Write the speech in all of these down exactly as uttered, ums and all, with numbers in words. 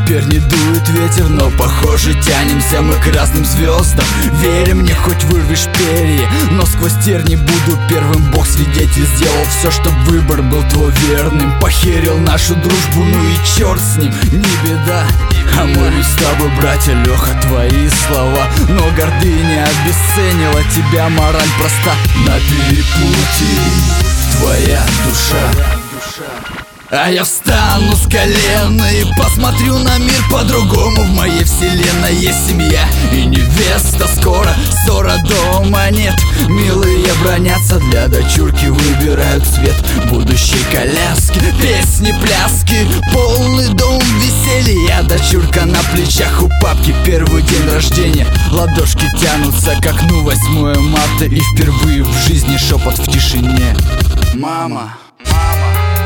Теперь не дует ветер, но похоже тянемся мы к разным звездам. Верь мне, хоть вырвешь перья, но сквозь терни буду первым. Бог свидетель, сделал все, чтоб выбор был твой верным. Похерил нашу дружбу, ну и черт с ним, не беда. А мы ведь с тобой, братья, Леха, твои слова. Но гордыня обесценила тебя, мораль проста. На перепутье твоя душа, а я встану с колена и посмотрю на мир по-другому. В моей вселенной есть семья и невеста. Скоро ссора дома нет. Милые бронятся, для дочурки выбирают цвет будущей коляски. Песни, пляски, полный дом веселья. Дочурка на плечах у папки, первый день рождения. Ладошки тянутся к окну, восьмое марта. И впервые в жизни шепот в тишине: мама, мама.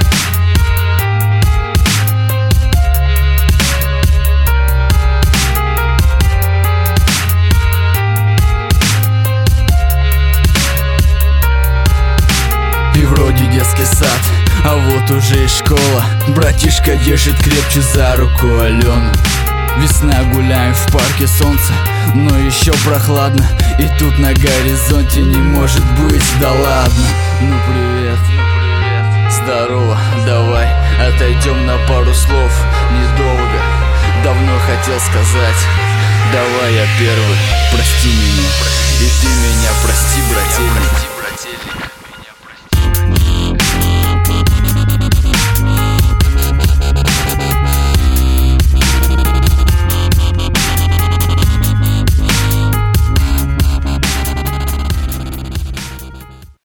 И вроде детский сад, а вот уже и школа. Братишка держит крепче за руку Алену. Весна, гуляем в парке, солнце, но еще прохладно. И тут на горизонте не может быть, да ладно. Ну привет, здорово, давай отойдем на пару слов. Недолго, давно хотел сказать: давай я первый, прости меня, и ты меня прости, брательник.